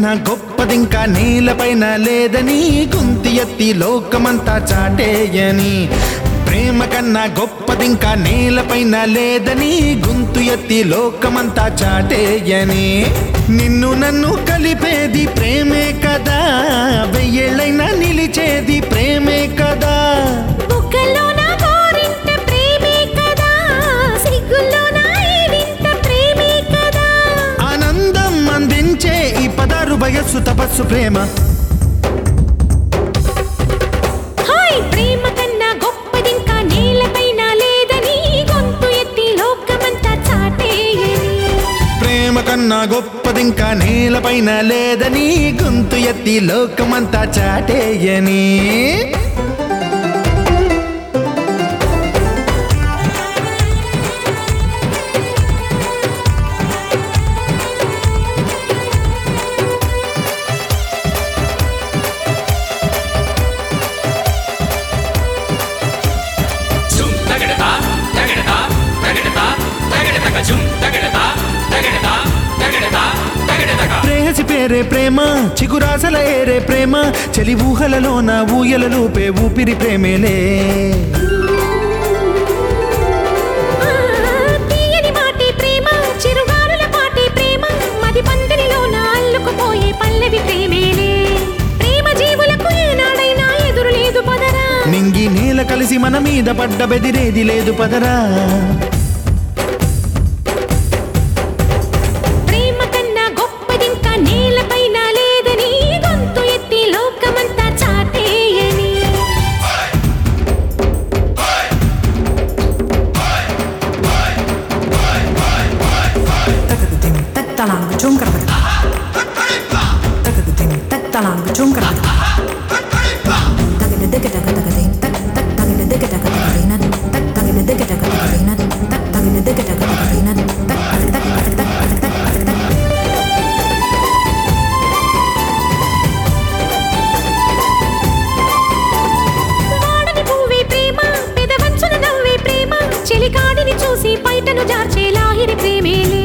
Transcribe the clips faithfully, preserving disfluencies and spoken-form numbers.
కన్నా గొప్పదింకా నేలపైన లేదని గొంతు ఎత్తి లోకమంతా చాటేయని ప్రేమ కన్నా గొప్పదింకా నేలపైన లేదని గొంతు ఎత్తి లోకమంతా చాటేయని నిన్ను నన్ను కలిపేది ప్రేమే కదా వెయ్యేళ్ళైనా నిలిచేది ప్రేమే కదా ఆనందం అందించే ఈ పదారు వయస్సు తపస్సు ప్రేమ ప్రేమ కన్నా గొప్పదింకా నేలపైన లేదని గొంతు ఎత్తి లోకమంతా చాటేయని ప్రేమ కన్నా గొప్పదింకా నేలపైన లేదని గొంతు ఎత్తి లోకమంతా చాటేయని ప్రేయసి పేరే ప్రేమ చిగురాసల ఏరే ప్రేమ చలి ఊహలలోన ఊయలలూపే ఊపిరి ప్రేమేలే తీయని మాటే ప్రేమ చిరుగాలుల పాటే ప్రేమ మది పందిరిలోన అల్లుకుపోయే పల్లవి ప్రేమేలే ప్రేమ జీవులకు ఏనాడైనా ఎదురు లేదు పదరా నింగి నేల కలిసి మన మీద పడ్డ బెదిరేది లేదు పదరా Talang jungkar tak ting tak talang jungkar tak de de de de de tak tak tak de de de de de tak tak de de de de de tak tak de de de de de tak tak tak tak వాడని పువ్వే ప్రేమ పెదవంచున నవ్వే ప్రేమ చెలికాడిని చూసి పైటను జార్చే లాహిరి ప్రేమేలే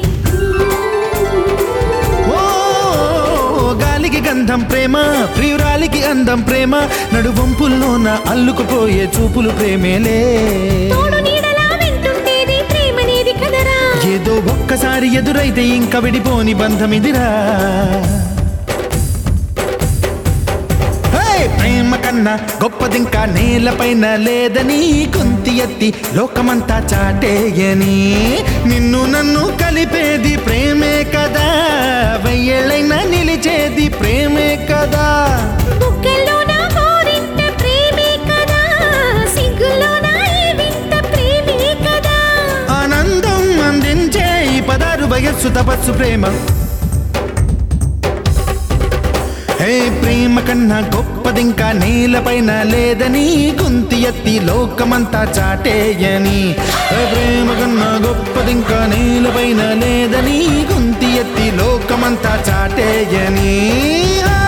గంధం ప్రేమ ప్రియురాలికి అందం ప్రేమ నడువంపుల్లోన అల్లుకుపోయే చూపులు ప్రేమేలే ఏదో ఒక్కసారి ఎదురైతే ఇంకా విడిపోని బంధమిదిరా ప్రేమ కన్నా గొప్పదింకా నేలపైన లేదని గొంతు ఎత్తి లోకమంతా చాటేయని నిన్ను నన్ను కలిపేది ప్రేమే కదా వెయ్యేళ్ళైనా నిలిచేది ప్రేమే కదా ఆనందం అందించే ఈ పదారు వయస్సు తపస్సు ప్రేమ హే ప్రేమ కన్నా గొప్పదింకా నేలపైన లేదని గొంతు ఎత్తి లోకమంతా చాటేయని ప్రేమ కన్నా గొప్పదింకా నేలపైన లేదని గొంతు ఎత్తి లోకమంతా చాటేయని